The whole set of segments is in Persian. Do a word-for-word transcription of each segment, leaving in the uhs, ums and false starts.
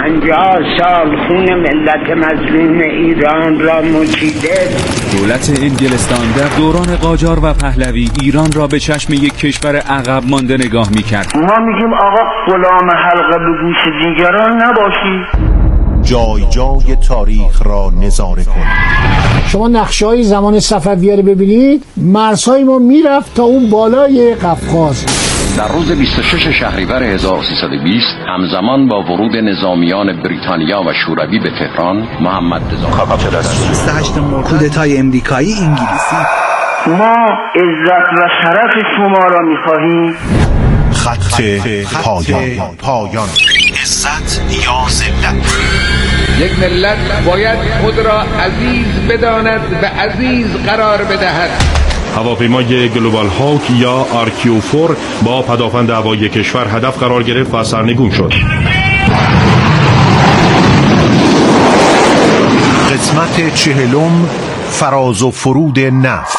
پنجاه سال خون ملت مظلوم ایران را مچیده. دولت انگلستان در دوران قاجار و پهلوی ایران را به چشم یک کشور عقب مانده نگاه می‌کرد. ما میگیم آقا غلام حلقه به گوش دیگران نباشی. جای جای تاریخ را نظاره کن. شما نقشه‌های زمان صفویه رو ببینید، مرزهای ما میرفت تا اون بالای قفقاز. در روز بیست و شش شهریور هزار و سیصد و بیست همزمان با ورود نظامیان بریتانیا و شوروی به تهران، محمد رضا بیست و هشت مرداد کودتای امریکایی انگلیسی. ما عزت و شرف شما را می‌خواهیم. خط پایان پایان عزت یا ذلت. یک ملت باید خود را عزیز بداند و عزیز قرار بدهد. هواپیمای گلوبال هاوک یا آرکیوفور با پدافند هوایی کشور هدف قرار گرفت و سرنگون شد. قسمت چهلم، فراز و فرود نفت.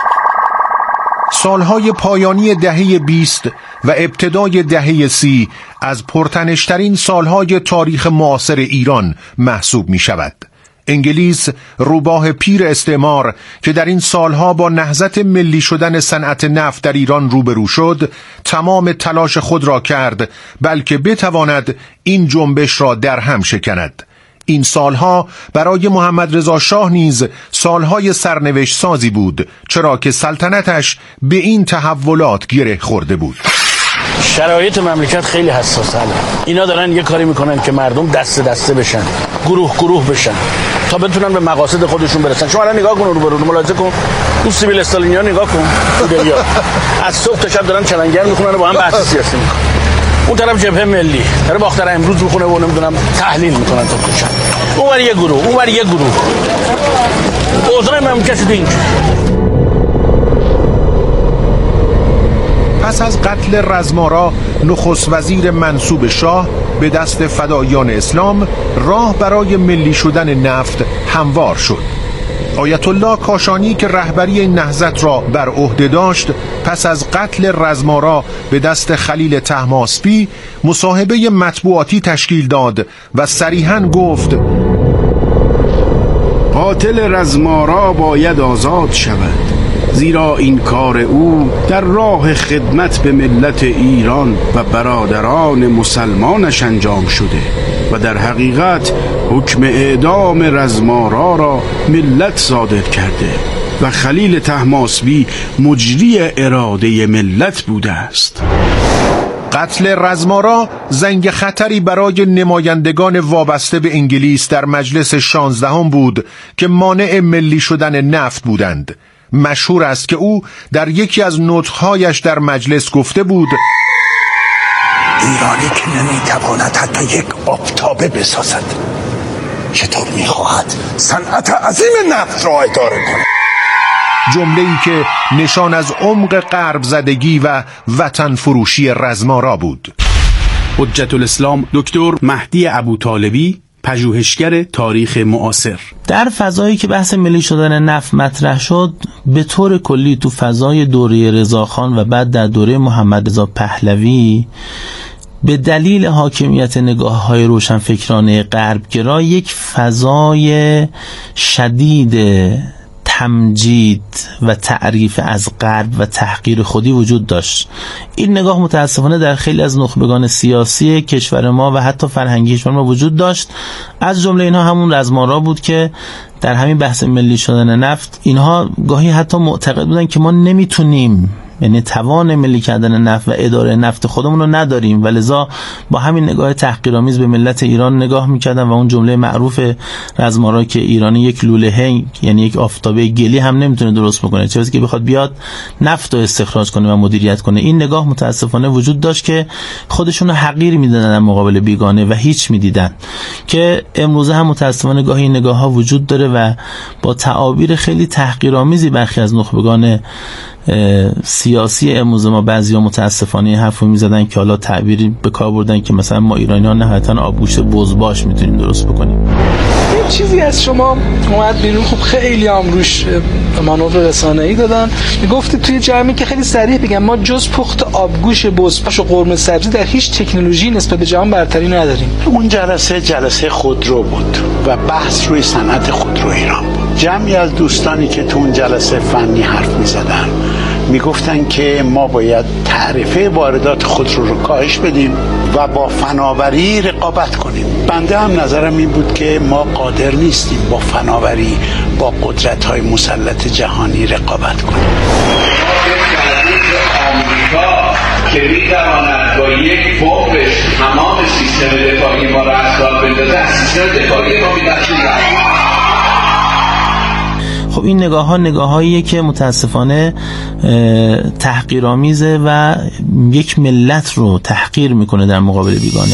سالهای پایانی دهه بیست و ابتدای دهه سی از پرتنشترین سالهای تاریخ معاصر ایران محسوب می شود. انگلیس، روباه پیر استعمار که در این سالها با نهضت ملی شدن صنعت نفت در ایران روبرو شد، تمام تلاش خود را کرد بلکه بتواند این جنبش را در هم شکند. این سالها برای محمد رضا شاه نیز سالهای سرنوشت سازی بود، چرا که سلطنتش به این تحولات گره خورده بود. شرایط مملکت خیلی حساسه. اینا دارن یه کاری میکنن که مردم دست دسته بشن، گروه گروه بشن تا بتونن به مقاصد خودشون برسن. شما الان نگاه کن، رو برو ملاحظه کن، اون سیبیل استالینیا نگاه کن، از صبح تا شب دارن چلنگر میخونن و با هم بحث سیاسی میکنن. اون طرف جبهه ملی داره باختر امروز میخونه و نمیدونم تحلیل میکنن تا کجا. اونور یه گروه، اونور یه گروه. اوضاع مملکت شده اینجوری. پس از قتل رزمارا، نخست وزیر منسوب شاه به دست فداییان اسلام، راه برای ملی شدن نفت هموار شد. آیت الله کاشانی که رهبری این نهضت را بر عهده داشت، پس از قتل رزمارا به دست خلیل طهماسبی مصاحبه مطبوعاتی تشکیل داد و صریحاً گفت: قاتل رزمارا باید آزاد شود، زیرا این کار او در راه خدمت به ملت ایران و برادران مسلمانش انجام شده و در حقیقت حکم اعدام رزمارا را ملت صادر کرده و خلیل طهماسبی مجری اراده ملت بوده است. قتل رزمارا زنگ خطری برای نمایندگان وابسته به انگلیس در مجلس شانزدهم بود که مانع ملی شدن نفت بودند. مشهور است که او در یکی از نطقهایش در مجلس گفته بود: ایرانی که نمیتواند حتی یک آفتابه بسازد، چطور میخواهد صنعت عظیم نفت را اداره کند؟ جمله‌ای که نشان از عمق غرب زدگی و وطن فروشی رزمارا بود. حجت الاسلام دکتر مهدی ابوطالبی، پژوهشگر تاریخ معاصر: در فضایی که بحث ملی شدن نفت مطرح شد، به طور کلی تو فضای دوره رضاخان و بعد در دوره محمد رضا پهلوی، به دلیل حاکمیت نگاه‌های روشنفکرانه غربگرا یک فضای شدید تمجید و تعریف از غرب و تحقیر خودی وجود داشت. این نگاه متاسفانه در خیلی از نخبگان سیاسی کشور ما و حتی فرهنگی کشور ما وجود داشت. از جمله اینها همون رزمارا بود که در همین بحث ملی شدن نفت اینها گاهی حتی معتقد بودن که ما نمیتونیم، یعنی توان ملی کردن نفت و اداره نفت خودمون رو نداریم و لذا با همین نگاه تحقیرآمیز به ملت ایران نگاه میکردن و اون جمله معروف رزمارا که ایرانی یک لوله، یعنی یک آفتابه گلی هم نمیتونه درست بکنه، چه که بخواد بیاد نفت رو استخراج کنه و مدیریت کنه. این نگاه متاسفانه وجود داشت که خودشون رو حقیر میدادن در مقابل بیگانه و هیچ میدیدن، که امروزه هم متاسفانه گاهی این نگاه ها وجود داره و با تعابیر خیلی تحقیرآمیزی برخی از نخبگان سیاسی امروز ما بعضیا متاسفانه این حرفو میزدن که حالا تعبیری به کار بردن که مثلا ما ایرانیان نهایتاً آبگوشت بزباش میتونیم درست بکنیم. یه چیزی از شما اومد بیرون، خوب خیلی هم روش مانور رسانه‌ای دادن، میگفتی توی جمعی که خیلی صریح بگم ما جز پخت آبگوش بزباش و قرمه سبزی در هیچ تکنولوژی نسبت به جهان برتری نداریم. اون جلسه جلسه خودرو بود و بحث روی صنعت خودرو ایران بود. جمعی از دوستانی که تو اون جلسه فنی حرف می‌زدن میگفتن که ما باید تعرفه واردات خودرو رو کاهش بدیم و با فناوری رقابت کنیم. بنده هم نظرم این بود که ما قادر نیستیم با فناوری با قدرت‌های مسلط جهانی رقابت کنیم. آمریکا که می‌تواند با یک بمبش تمام سیستم دفاعی ما را از کار بندازه، از سیستم دفاعی ما می‌بخشید. خب این نگاه ها نگاه هاییه که متاسفانه تحقیرآمیزه و یک ملت رو تحقیر میکنه در مقابل بیگانه.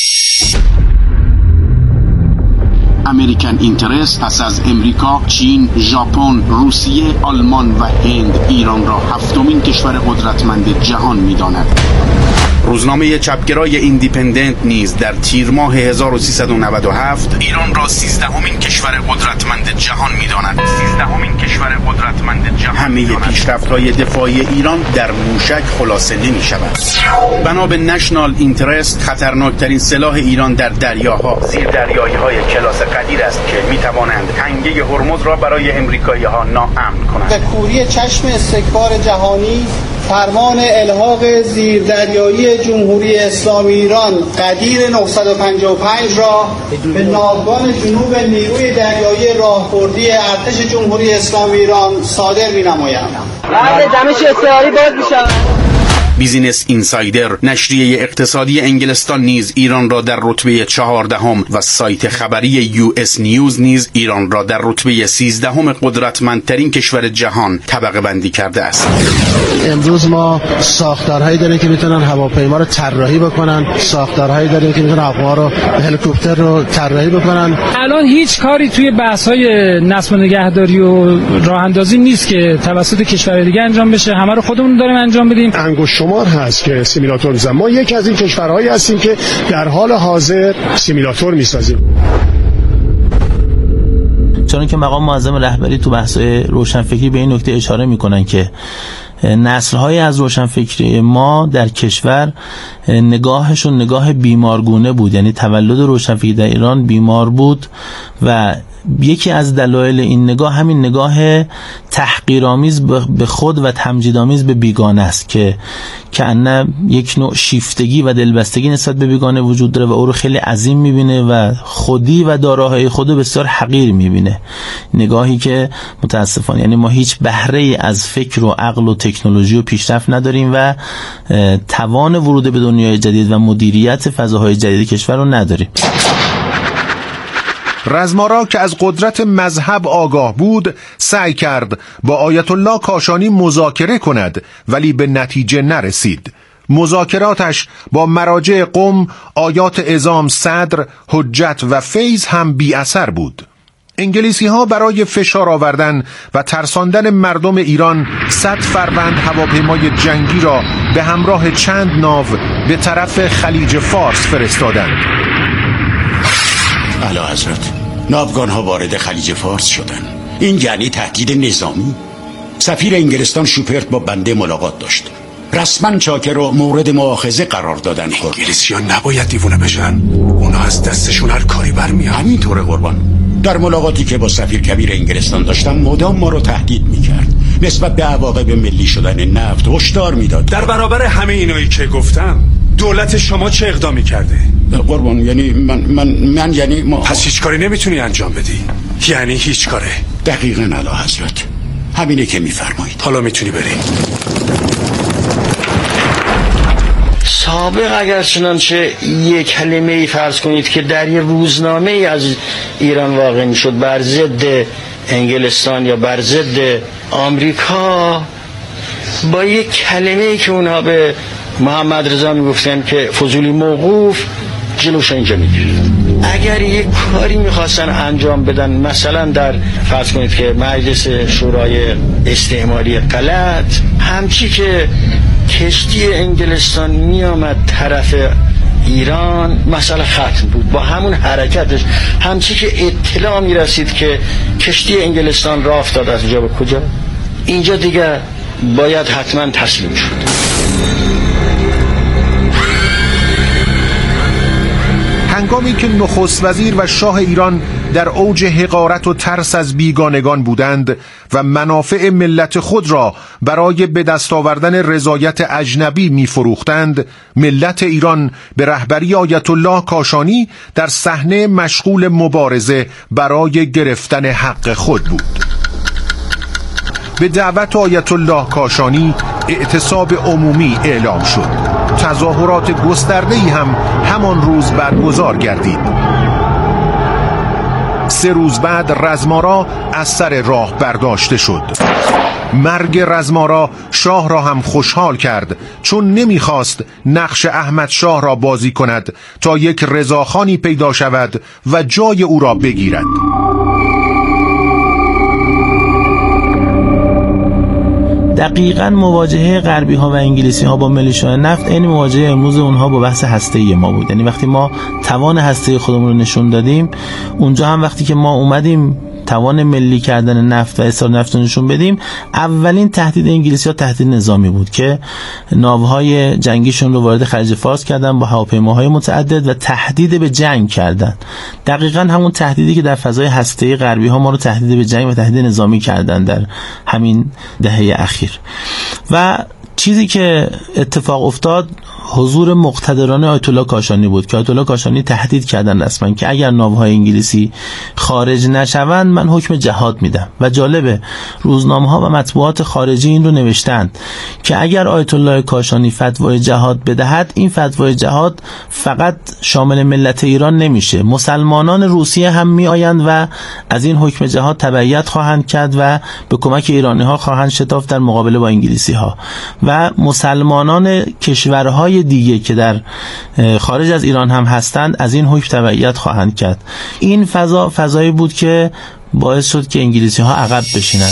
امریکن اینترست پس از امریکا، چین، ژاپن، روسیه، آلمان و هند ایران را هفتمین کشور قدرتمند جهان می‌داند. روزنامه چپگرای ایندیپندنت نیز در تیر ماه هزار و سیصد و نود و هفت ایران را سیزدهمین کشور قدرتمند جهان می‌داند. سیزدهمین کشور قدرتمند جهان. همه پیشرفت‌های دفاعی ایران در موشک خلاصه نمی‌شود. بنا به نشنال اینترست خطرناکترین سلاح ایران در دریاها زیر دریایی‌های کلاس قدیر است که می‌توانند تنگه هرمز را برای امریکایی‌ها ناامن کنند. به کوری چشم استکبار جهانی فرمان الحاق زیردریایی جمهوری اسلامی ایران قدیر نهصد و پنجاه و پنج را به ناوگان جنوب نیروی دریایی راهبردی ارتش جمهوری اسلامی ایران صادر می‌نمایم. بعد دمش استعاری باز می‌شود. بیزینس اینسایدر نشریه اقتصادی انگلستان نیز ایران را در رتبه چهاردهم و سایت خبری یو اس نیوز نیز ایران را در رتبه سیزدهم قدرتمندترین کشور جهان طبقه بندی کرده است. امروز ما ساختارهایی داریم که میتونن هواپیما رو طراحی بکنن، ساختارهایی داریم که میتونن هواپیما رو هلیکوپتر رو طراحی بکنن. الان هیچ کاری توی بحث‌های نصب و نگهداری و راه اندازی نیست که توسط کشور دیگه انجام بشه، همه رو خودمون داریم انجام بدیم. انگشت شمار هست که سیمولاتور می‌سازیم. ما یکی از این کشورهایی هستیم که در حال حاضر سیمولاتور می‌سازیم. چون که مقام معظم رهبری تو بحث‌های روشنفکری به این نکته اشاره می‌کنن که نسل‌های از روشنفکری ما در کشور نگاهشون نگاه بیمارگونه بود، یعنی تولد روشنفکری در ایران بیمار بود و یکی از دلایل این نگاه همین نگاه تحقیرآمیز به خود و تمجیدآمیز به بیگانه است که کأنه یک نوع شیفتگی و دلبستگی نسبت به بیگانه وجود داره و او رو خیلی عظیم می‌بینه و خودی و داراهای خود رو بسیار حقیر می‌بینه. نگاهی که متاسفانه یعنی ما هیچ بهره‌ای از فکر و عقل و تکنولوژی و پیشرفت نداریم و توان ورود به دنیای جدید و مدیریت فضاهای جدید کشور رو نداریم. رزمارا که از قدرت مذهب آگاه بود سعی کرد با آیت الله کاشانی مذاکره کند ولی به نتیجه نرسید. مذاکراتش با مراجع قم، آیات عظام صدر، حجت و فیض هم بی اثر بود. انگلیسی ها برای فشار آوردن و ترساندن مردم ایران صد فروند هواپیمای جنگی را به همراه چند ناو به طرف خلیج فارس فرستادند. اعلی حضرت، ناوگان ها وارد خلیج فارس شدن. این یعنی تهدید نظامی. سفیر انگلستان شوپرت با بنده ملاقات داشت. رسما چاکر رو مورد مؤاخذه قرار دادن. انگلیسی ها نباید دیوونه بشن، اونا از دستشون هر کاری برمیاد. همینطوره قربان. در ملاقاتی که با سفیر کبیر انگلستان داشتم مدام ما رو تهدید میکرد، نسبت به عواقب ملی شدن نفت هشدار میداد. در برابر همه اینایی که گفتم دولت شما چه اقدامی کرده؟ قربان یعنی من من من یعنی ما پس هیچ کاری نمیتونی انجام بدی؟ یعنی هیچ کاره؟ دقیقاً اعلی حضرت، همینه که میفرمایید. حالا میتونی بری. سابق اگر چنانچه یک کلمه ای فرض کنید که در یه روزنامه ای از ایران واقع میشد بر ضد انگلستان یا بر ضد آمریکا، با یک کلمه ای که اونها به محمد رضا میگفتن که فضولی موقوف، جلوش اینجا میگیرد. اگر یک کاری میخواستن انجام بدن، مثلا در فرض کنید که مجلس شورای استعماری غلط، همچی که کشتی انگلستان میامد طرف ایران مسئله ختم بود با همون حرکتش، همچی که اطلاع میرسید که کشتی انگلستان راه افتاد از اینجا به کجا، اینجا دیگه باید حتما تسلیم شد. هنگامی که نخست وزیر و شاه ایران در اوج حقارت و ترس از بیگانگان بودند و منافع ملت خود را برای به دست آوردن رضایت اجنبی می‌فروختند، ملت ایران به رهبری آیت الله کاشانی در صحنه مشغول مبارزه برای گرفتن حق خود بود. به دعوت آیت الله کاشانی اعتصاب عمومی اعلام شد. تظاهرات گسترده‌ای هم همان روز برگزار گردید. سه روز بعد رزمارا از سر راه برداشته شد. مرگ رزمارا شاه را هم خوشحال کرد، چون نمیخواست نقش احمد شاه را بازی کند تا یک رضاخانی پیدا شود و جای او را بگیرد. دقیقاً مواجهه غربی ها و انگلیسی ها با ملیشه‌های نفت عین مواجهه امروز اونها با بحث هسته‌ای ما بود. یعنی وقتی ما توان هسته‌ای خودمون رو نشون دادیم، اونجا هم وقتی که ما اومدیم توان ملی کردن نفت و اصرار نفت رو نشون بدیم، اولین تهدید انگلیسی ها تهدید نظامی بود که ناوهای جنگیشون رو وارد خلیج فارس کردن با هواپیماهای متعدد و تهدید به جنگ کردن. دقیقاً همون تهدیدی که در فضای هسته‌ای غربی ها ما رو تهدید به جنگ و تهدید نظامی کردن در همین دهه اخیر. و چیزی که اتفاق افتاد حضور مقتدرانه آیت الله کاشانی بود که آیت الله کاشانی تهدید کردن رسما که اگر ناوهای انگلیسی خارج نشوند من حکم جهاد میدم. و جالبه روزنامه‌ها و مطبوعات خارجی این رو نوشتند که اگر آیت الله کاشانی فتوای جهاد بدهد، این فتوای جهاد فقط شامل ملت ایران نمیشه، مسلمانان روسیه هم میآیند و از این حکم جهاد تبعیت خواهند کرد و به کمک ایرانی‌ها خواهند شتافت در مقابله با انگلیسی‌ها و مسلمانان کشورهای دیگه که در خارج از ایران هم هستند از این حکم تبعیت خواهند کرد. این فضا فضایی بود که باعث شد که انگلیسی ها عقب بشینند.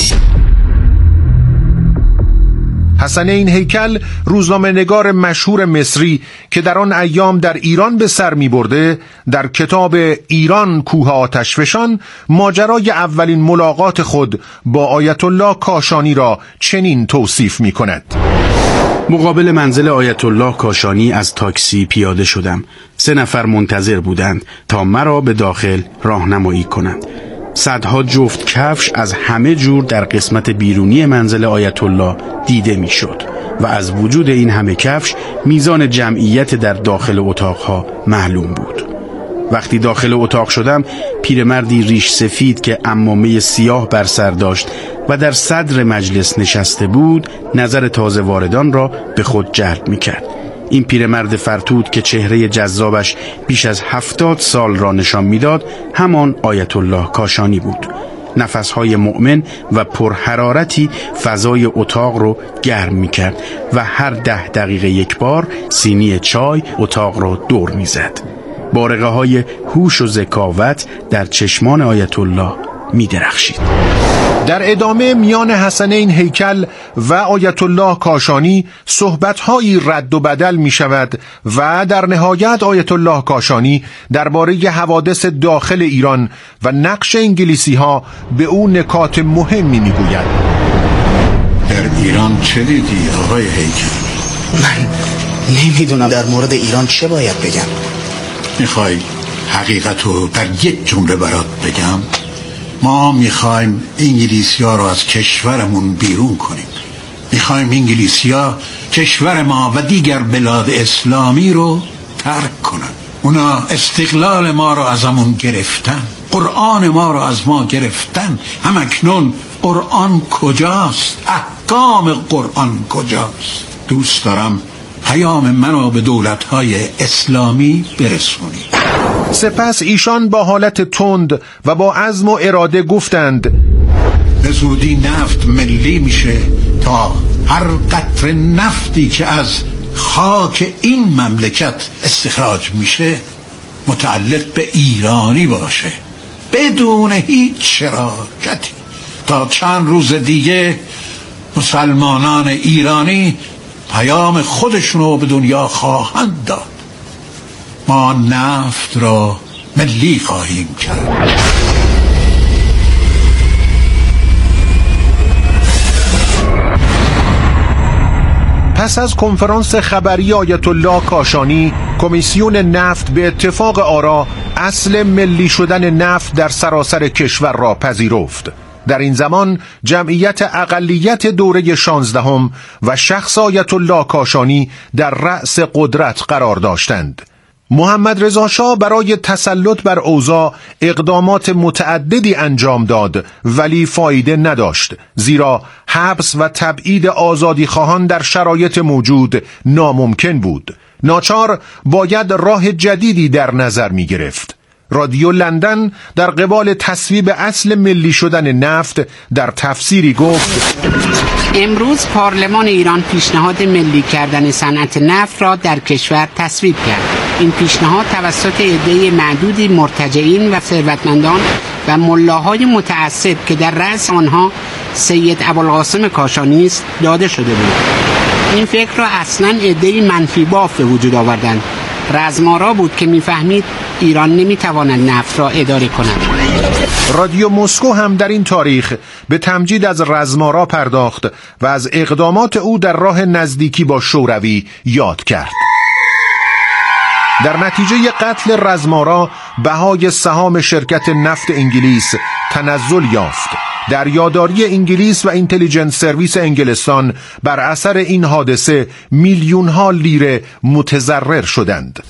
حسنین هیکل، روزنامه نگار مشهور مصری که در آن ایام در ایران به سر می برده، در کتاب ایران کوه آتشفشان ماجرای اولین ملاقات خود با آیت الله کاشانی را چنین توصیف می کند. مقابل منزل آیت الله کاشانی از تاکسی پیاده شدم. سه نفر منتظر بودند تا مرا به داخل راهنمایی کنند. صدها جفت کفش از همه جور در قسمت بیرونی منزل آیت الله دیده می شد و از وجود این همه کفش میزان جمعیت در داخل اتاقها معلوم بود. وقتی داخل اتاق شدم، پیرمردی ریش سفید که عمامه سیاه بر سر داشت و در صدر مجلس نشسته بود نظر تازه واردان را به خود جلب می کرد. این پیرمرد فرتود که چهره جذابش بیش از هفتاد سال را نشان میداد همان آیت الله کاشانی بود. نفسهای مؤمن و پرحرارتی فضای اتاق رو گرم می کرد و هر ده دقیقه یک بار سینی چای اتاق را دور می زد. بارقه های هوش و ذکاوت در چشمان آیت الله می درخشید. در ادامه میان حسنین هیکل و آیت الله کاشانی صحبت‌هایی رد و بدل می شود و در نهایت آیت الله کاشانی درباره حوادث داخل ایران و نقش انگلیسی ها به او نکات مهمی می گوید. در ایران چه دیدی آقای هیکل؟ من نمیدونم در مورد ایران چه باید بگم. میخوای حقیقتو در یک جمله برات بگم؟ ما میخوایم انگلیسی ها رو از کشورمون بیرون کنیم. میخوایم انگلیسی ها کشور ما و دیگر بلاد اسلامی رو ترک کنن. اونا استقلال ما رو از همون گرفتن، قرآن ما رو از ما گرفتن. همکنون قرآن کجاست؟ احکام قرآن کجاست؟ دوست دارم پیام منو به دولت‌های اسلامی برسونی. سپس ایشان با حالت تند و با عزم و اراده گفتند به زودی نفت ملی میشه تا هر قطره نفتی که از خاک این مملکت استخراج میشه متعلق به ایرانی باشه بدون هیچ شراکتی. تا چند روز دیگه مسلمانان ایرانی پیام خودشونو به دنیا خواهند داد. ما نفت را ملی خواهیم کرد. پس از کنفرانس خبری آیت الله کاشانی، کمیسیون نفت به اتفاق آرا اصل ملی شدن نفت در سراسر کشور را پذیرفت. در این زمان جمعیت اقلیت دوره شانزدهم و شخص آیت الله کاشانی در رأس قدرت قرار داشتند. محمد رضا شاه برای تسلط بر اوضاع اقدامات متعددی انجام داد ولی فایده نداشت، زیرا حبس و تبعید آزادیخواهان در شرایط موجود ناممکن بود. ناچار باید راه جدیدی در نظر می گرفت. رادیو لندن در قبال تصویب اصل ملی شدن نفت در تفسیری گفت: امروز پارلمان ایران پیشنهاد ملی کردن صنعت نفت را در کشور تصویب کرد. این پیشنهاد توسط عده معدودی مرتجعین و ثروتمندان و ملاهای متعصب که در رأس آنها سید ابوالقاسم کاشانی است داده شده بود. این فکر را اصلاً عده‌ای منفی باف به وجود آوردند. رزمارا بود که میفهمید ایران نمیتواند نفت را اداره کند. رادیو مسکو هم در این تاریخ به تمجید از رزمارا پرداخت و از اقدامات او در راه نزدیکی با شوروی یاد کرد. در نتیجه قتل رزمارا بهای سهام شرکت نفت انگلیس تنزل یافت. دریاداری انگلیس و اینتلیجنس سرویس انگلستان بر اثر این حادثه میلیون ها لیره متضرر شدند.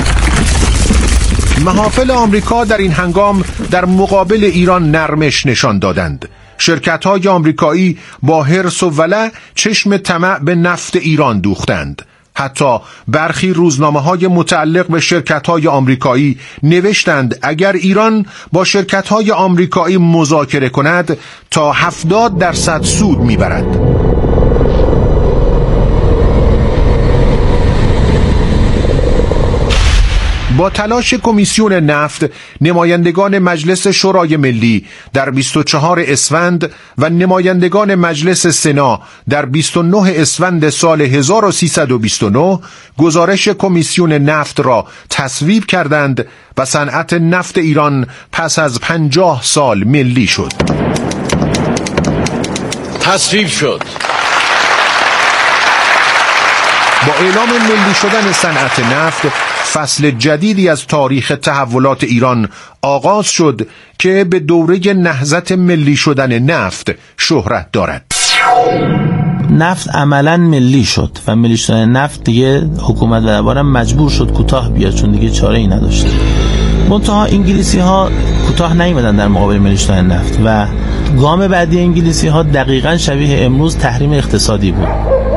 محافل آمریکا در این هنگام در مقابل ایران نرمش نشان دادند. شرکت‌های آمریکایی با حرص و ولع چشم طمع به نفت ایران دوختند. حتی برخی روزنامه‌های متعلق به شرکت‌های آمریکایی نوشتند اگر ایران با شرکت‌های آمریکایی مذاکره کند تا هفتاد درصد سود می‌برد. با تلاش کمیسیون نفت، نمایندگان مجلس شورای ملی در بیست و چهار اسفند و نمایندگان مجلس سنا در بیست و نه اسفند سال هزار و سیصد و بیست و نه گزارش کمیسیون نفت را تصویب کردند و صنعت نفت ایران پس از پنجاه سال ملی شد. تصویب شد. با اعلام ملی شدن صنعت نفت، فصل جدیدی از تاریخ تحولات ایران آغاز شد که به دوره نهضت ملی شدن نفت شهرت دارد. نفت عملاً ملی شد و ملی شدن نفت دیگه حکومت و دربارم مجبور شد کوتاه بیاد چون دیگه چاره ای نداشته. منتها انگلیسی ها کوتاه نیومدن در مقابل ملی شدن نفت و گام بعدی انگلیسی ها دقیقاً شبیه امروز تحریم اقتصادی بود.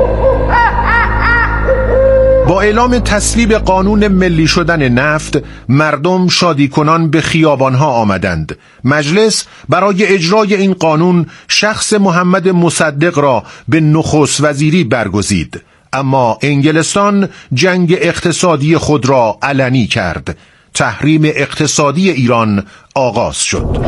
با اعلام تصویب قانون ملی شدن نفت، مردم شادی کنان به خیابانها آمدند. مجلس برای اجرای این قانون شخص محمد مصدق را به نخست وزیری برگزید. اما انگلستان جنگ اقتصادی خود را علنی کرد. تحریم اقتصادی ایران آغاز شد.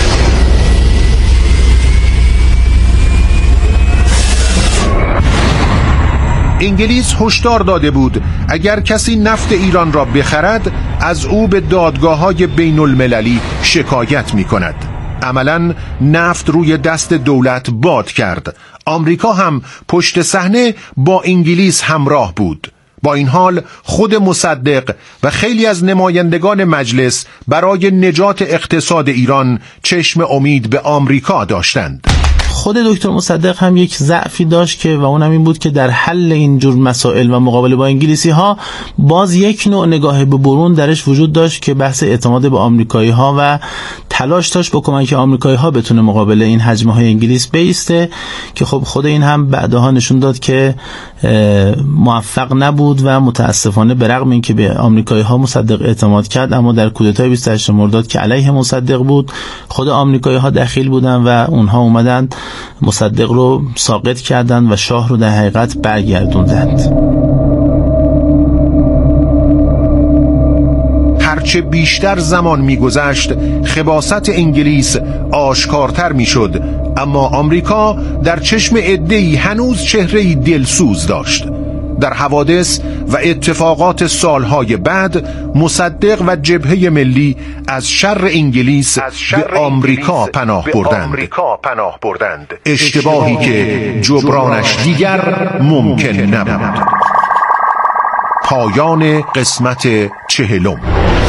انگلیس هشدار داده بود اگر کسی نفت ایران را بخرد از او به دادگاه‌های بین المللی شکایت می کند. عملاً نفت روی دست دولت باد کرد. آمریکا هم پشت صحنه با انگلیس همراه بود. با این حال خود مصدق و خیلی از نمایندگان مجلس برای نجات اقتصاد ایران چشم امید به آمریکا داشتند. خود دکتر مصدق هم یک ضعفی داشت که و اونم این بود که در حل این جور مسائل و مقابله با انگلیسی ها باز یک نوع نگاه به برون درش وجود داشت که بحث اعتماد به آمریکایی ها و تلاش داشت با کمک آمریکایی ها بتونه مقابل این حجمه های انگلیس بیسته که خب خود این هم بعدها نشون داد که موفق نبود و متاسفانه به رغم اینکه به آمریکایی ها مصدق اعتماد کرد اما در کودتای بیست و هشتم مرداد که علیه مصدق بود خود آمریکایی ها دخیل بودن و اونها اومدن مصدق رو ساقط کردند و شاه رو در حقیقت برگردوندند. هرچه بیشتر زمان می‌گذشت خباثت انگلیس آشکارتر می‌شد، اما آمریکا در چشم عده‌ای هنوز چهره‌ای دلسوز داشت. در حوادث و اتفاقات سالهای بعد مصدق و جبهه ملی از شر انگلیس به آمریکا پناه بردند، اشتباهی که جبرانش دیگر ممکن نبود. پایان قسمت چهلم.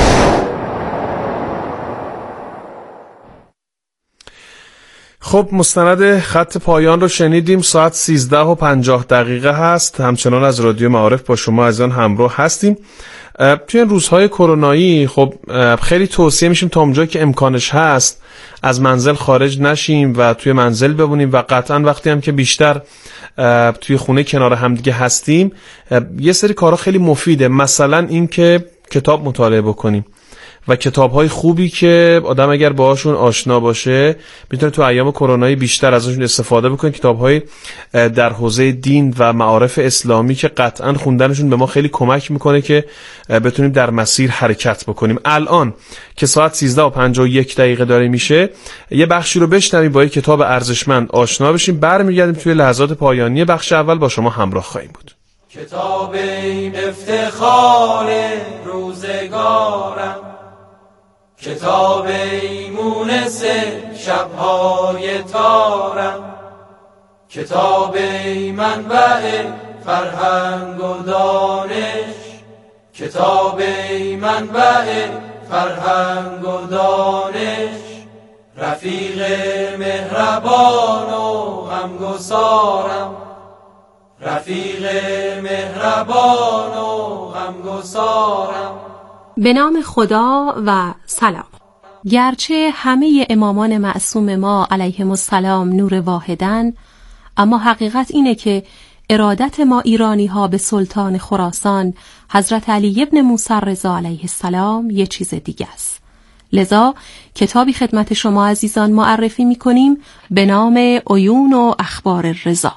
خب مستند خط پایان رو شنیدیم. ساعت سیزده و پنجاه دقیقه هست. همچنان از رادیو معارف با شما عزیزان همراه هستیم. توی این روزهای کرونایی خب خیلی توصیه میشیم تا اونجایی که امکانش هست از منزل خارج نشیم و توی منزل بمونیم و قطعا وقتی هم که بیشتر توی خونه کنار همدیگه هستیم یه سری کارها خیلی مفیده. مثلا این که کتاب مطالعه بکنیم و کتاب‌های خوبی که آدم اگر باهاشون آشنا باشه میتونه تو ایام کرونایی بیشتر ازشون استفاده بکنه. کتاب‌های در حوزه دین و معارف اسلامی که قطعاً خوندنشون به ما خیلی کمک میکنه که بتونیم در مسیر حرکت بکنیم. الان که ساعت سیزده و پنجاه و یک دقیقه داره میشه یه بخشی رو بشنویم با یک کتاب ارزشمند آشنا بشیم. برمیگردیم توی لحظات پایانی بخش اول با شما همراه خواهیم بود. کتاب این افتخار روزگارم، کتاب ایمونس شبهای تارم، کتاب ای منبع فرهنگ و دانش، کتاب ای منبع فرهنگ و دانش، رفیق مهربان و غمگسارم، رفیق مهربان و غمگسارم. به نام خدا و سلام. گرچه همه امامان معصوم ما علیهم السلام نور واحدن، اما حقیقت اینه که ارادت ما ایرانی ها به سلطان خراسان حضرت علی ابن موسی رضا علیه السلام یه چیز دیگه است. لذا کتابی خدمت شما عزیزان معرفی می کنیم به نام عیون و اخبار رضا.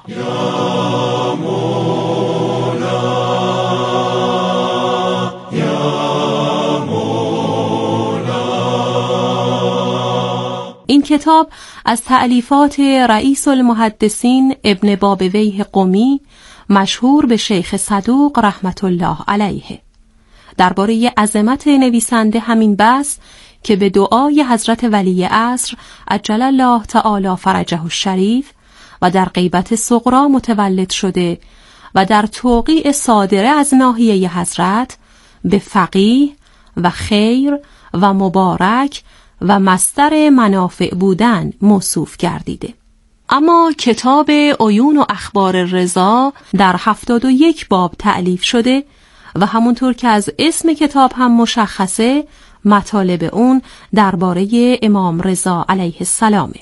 این کتاب از تألیفات رئیس المحدثین ابن بابویه قمی مشهور به شیخ صدوق رحمت الله علیه درباره عظمت نویسنده همین بس که به دعای حضرت ولی عصر عجل الله تعالی فرجه الشریف و در غیبت صغرا متولد شده و در توقیع صادره از ناحیه حضرت به فقیه و خیر و مبارک و مصدر منافع بودن موصوف گردیده. اما کتاب عیون و اخبار رضا در هفتاد و یک باب تألیف شده و همونطور که از اسم کتاب هم مشخصه مطالب اون درباره امام رضا علیه السلامه.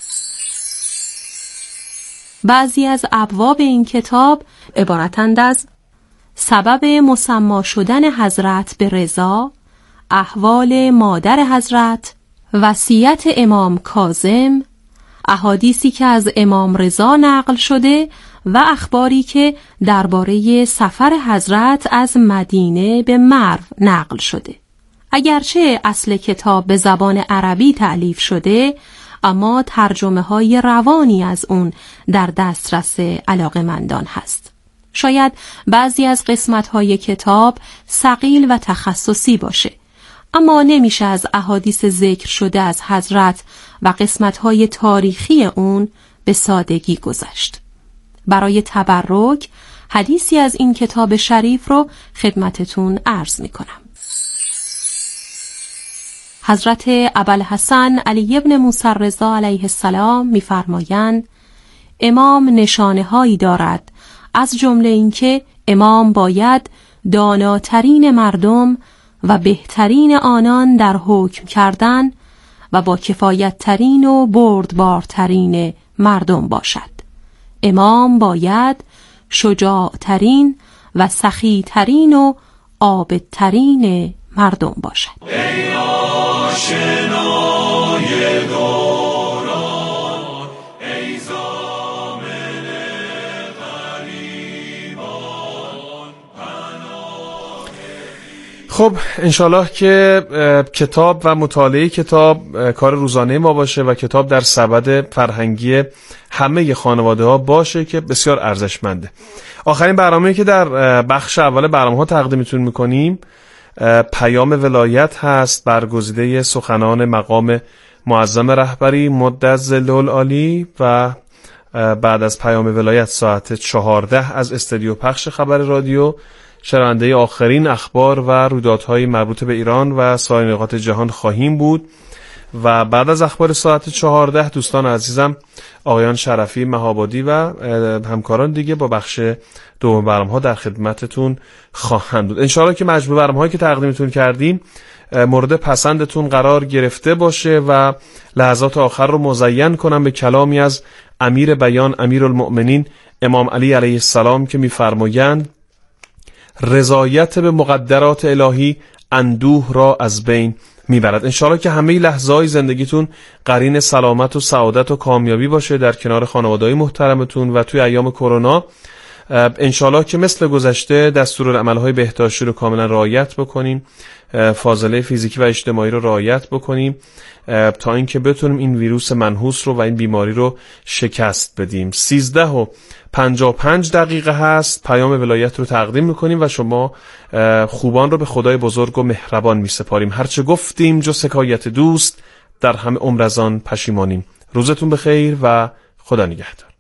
بعضی از ابواب این کتاب عبارتند از سبب مسما شدن حضرت به رضا، احوال مادر حضرت، وصیت امام کاظم، احادیثی که از امام رضا نقل شده و اخباری که درباره سفر حضرت از مدینه به مرو نقل شده. اگرچه اصل کتاب به زبان عربی تألیف شده، اما ترجمه های روانی از اون در دسترس علاقه‌مندان هست. شاید بعضی از قسمت های کتاب ثقیل و تخصصی باشه، اما نمیشه از احادیث ذکر شده از حضرت و قسمت‌های تاریخی اون به سادگی گذشت. برای تبرک حدیثی از این کتاب شریف رو خدمتتون عرض میکنم. حضرت ابوالحسن علی ابن موسی رضا علیه السلام میفرمایند امام نشانه هایی دارد، از جمله اینکه امام باید داناترین مردم و بهترین آنان در حکم کردن و با کفایت ترین و بردبارترین مردم باشد. امام باید شجاع ترین و سخی ترین و عابد ترین مردم باشد. ای آشنای دوران، ای ضامن غریبان. خب انشالله که کتاب و مطالعه کتاب کار روزانه ما باشه و کتاب در سبد فرهنگی همه خانواده ها باشه که بسیار ارزشمنده. آخرین برنامه‌ای که در بخش اول برنامه ها تقدیمتون میکنیم پیام ولایت هست، برگزیده سخنان مقام معظم رهبری مدظله العالی، و بعد از پیام ولایت ساعت چهارده از استودیو پخش خبر رادیو شنونده آخرین اخبار و رویدادهای مربوط به ایران و سایر نقاط جهان خواهیم بود و بعد از اخبار ساعت چهارده دوستان عزیزم آقایان شرفی مهابادی و همکاران دیگه با بخش دوم برنامه‌ها در خدمتتون خواهند بود. انشاءالله که مجموع برنامه‌هایی که تقدیمتون کردیم مورد پسندتون قرار گرفته باشه و لحظات آخر رو مزین کنم به کلامی از امیر بیان امیرالمؤمنین امام علی علیه السلام که می‌فرمایند رضایت به مقدرات الهی اندوه را از بین میبرد. انشاءالله که همه لحظه‌های زندگیتون قرین سلامت و سعادت و کامیابی باشه در کنار خانواده‌های محترمتون و توی ایام کرونا انشاءالله که مثل گذشته دستورالعمل‌های بهداشتی رو کاملا رعایت بکنیم، فاصله فیزیکی و اجتماعی رو رعایت بکنیم تا اینکه بتونیم این ویروس منحوس رو و این بیماری رو شکست بدیم. سیزده و پنجاه و پنج دقیقه هست، پیام ولایت رو تقدیم میکنیم و شما خوبان رو به خدای بزرگ و مهربان میسپاریم. هرچه گفتیم جز حکایت دوست، در همه عمر از آن پشیمانیم. روزتون بخیر و خدا نگهدار.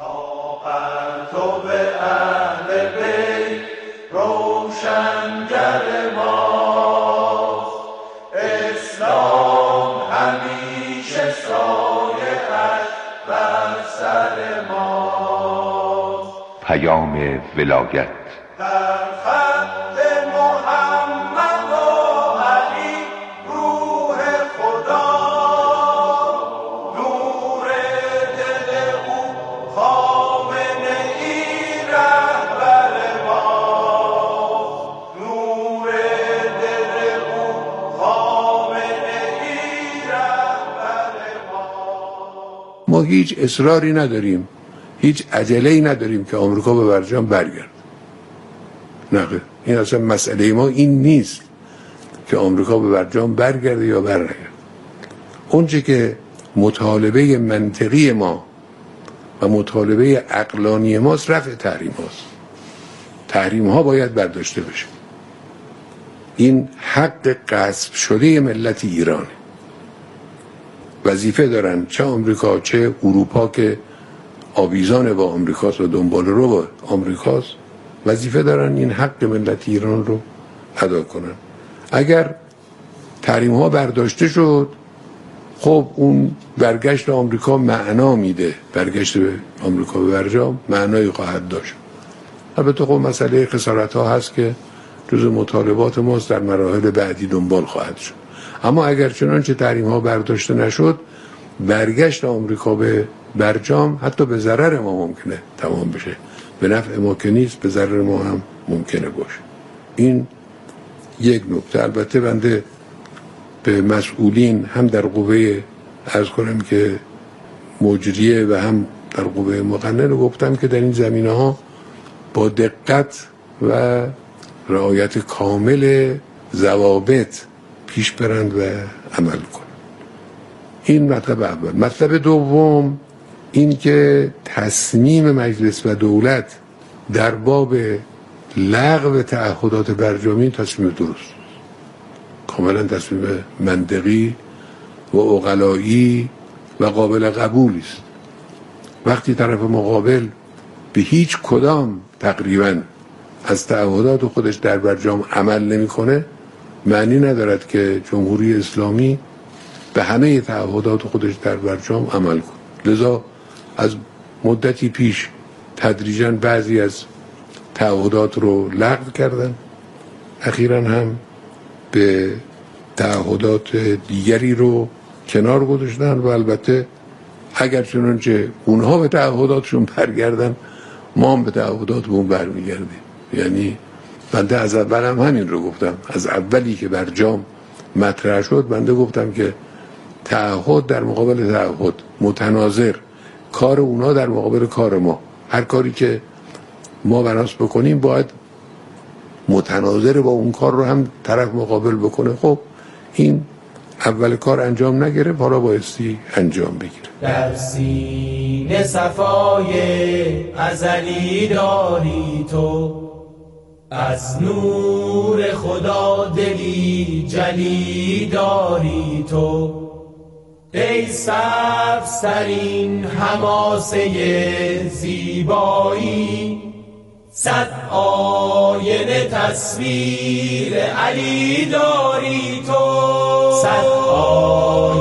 پیام ولایت در خط محمد و علی روح خدا، نور دل او خامنه ای رهبر ما، نور دل او خامنه ای رهبر ما. ما هیچ اصراری نداریم، هیچ عجله‌ای نداریم که آمریکا به برجام برگرد. نه، این اصلا مسئله ما این نیست که آمریکا به برجام برگرده یا برنگرده. اونچه که مطالبه منطقی ما و مطالبه عقلانی ماست رفع تحریم هاست. تحریم ها باید برداشته بشه. این حق غصب شده ملت ایرانه. وظیفه دارن چه آمریکا چه اروپا که آویزان با آمریکاست و دنبال رو با آمریکاست، وظیفه دارن این حق ملت ایران رو ادا کنن. اگر تحریم ها برداشته شد، خب اون برگشت آمریکا معنا میده، برگشت به آمریکا به برجام معنایی خواهد داشت. البته خب مسئله خسارت ها هست که جز مطالبات ماست، در مراحل بعدی دنبال خواهد شد. اما اگر چنانچه تحریم ها برداشته نشد، برگشت آمریکا به برجام حتی به ضرر ما ممکنه تمام بشه، به نفع ما که نیست، به ضرر ما هم ممکنه باشه. این یک نکته. البته بنده به مسئولین هم در قوه عرض کنم که مجریه و هم در قوه مقننه گفتم که در این زمینه ها با دقت و رعایت کامل ضوابط پیش برند و عمل کنند. این مطلب اول. مطلب دوم این که تصمیم مجلس و دولت در باب لغو تعهدات برجامی تصمیم درست، کاملا تصمیم منطقی و عقلایی و قابل قبولی است. وقتی طرف مقابل به هیچ کدام تقریبا از تعهدات خودش در برجام عمل نمیکنه، معنی ندارد که جمهوری اسلامی به همه تعهدات خودش در برجام عمل کنه. لذا از مدتی پیش تدریجاً بعضی از تعهدات رو لغو کردن، اخیراً هم به تعهدات دیگری رو کنار گذاشتن و البته اگر چنانچه اونها به تعهداتشون برگردن، ما هم به تعهداتمون برمیگردیم. یعنی بنده از اول هم همین رو گفتم، از اولی که برجام مطرح شد بنده گفتم که تعهد در مقابل تعهد متناظر، کار اونا در مقابل کار ما، هر کاری که ما بناس بکنیم باید متناظر با اون کار رو هم طرف مقابل بکنه. خب این اول کار انجام نگرفت، حالا بایستی انجام بگیره. در سینه صفای ازلی داری تو، از نور خدا دلی جلی داری تو، ای سبزترین حماسه زیبایی، صد آینه تصویر علی داری تو، صد آینه